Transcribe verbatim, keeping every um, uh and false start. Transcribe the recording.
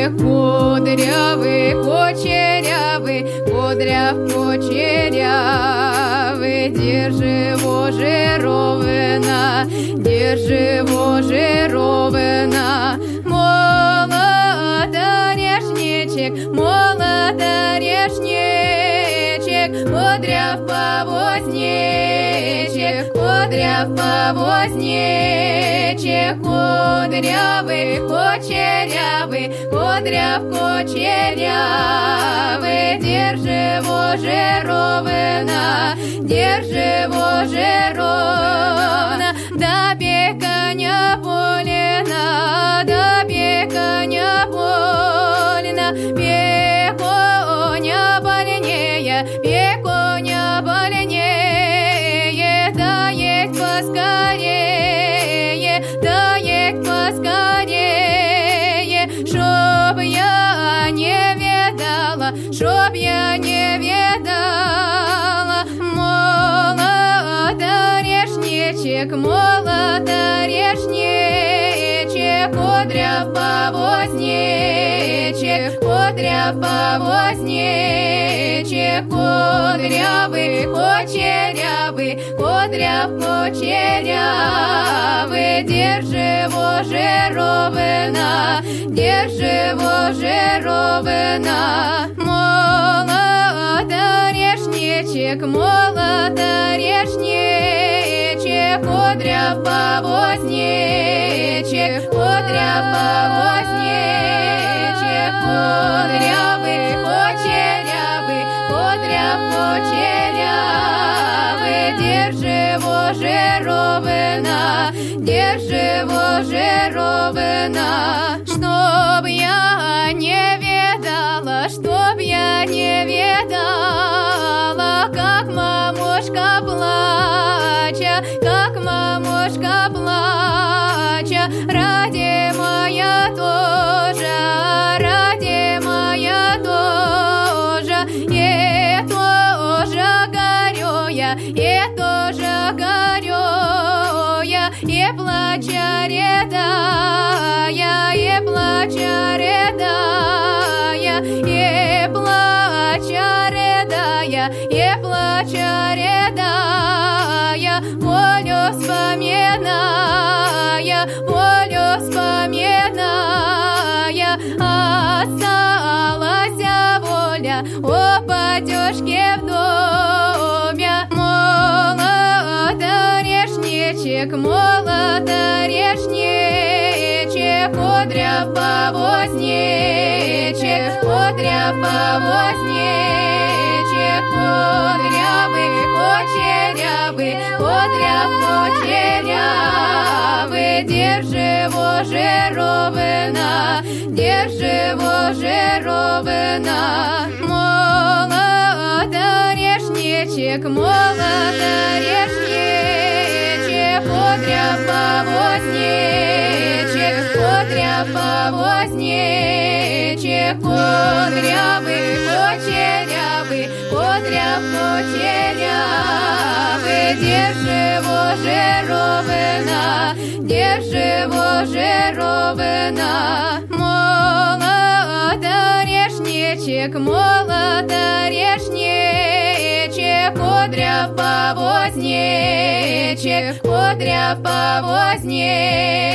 Орешничек кудрявый, кучерявый, кудряв кучерявый, держи воже ровно, держи воже ровно. Молод орешничек, молод орешничек, кудряв повозничек, кудряв повозничек, кудрявый, кучерявый, кудряв кучерявый, держи воже ровно, держи воже ровно. Добей коня больно, добей коня больно, бей коня больнее, бей коня больнее, доедь поскорее, доедь поскорее, чтоб я не ведала, чтоб я не ведала. Молод орешничек, молод орешничек, кудряв повозничек, кудряв повозничек, кудрявый, кучерявый, кудряв кучерявый, держи воже ровно, держи воже ровно. Молод орешничек, молод орешничек, кудряв повозничек, кудряв повозничек, кудрявый, кучерявый, кудряв кучерявый, держи воже ровно, держи воже ровно. Чтоб я не ведала, чтоб я не ведала, как мамушка плача, как мамушка плача, ради моя тоже, ради моя тоже, и тоже горю я, и тоже горю я, и плача рядая, и плача рядая, и плача рядая, и плача рядая, волю вспоминая, волю вспоминая, осталась воля у батюшки в доме. Молод орешничек, молод орешничек, кудряв повозничек, кудряв повозничек, кудрявый, кучерявый, кудряв кучерявый, держи воже ровно, держи воже ровно. Молод орешничек, молод орешничек, кудряв повозничек, кудряв повозничек, кудрявый, кучерявый, кудряв кучерявый, держи воже ровно, держи воже ровно. Молод орешничек, молод орешничек, кудряв повозничек, кудряв повозничек.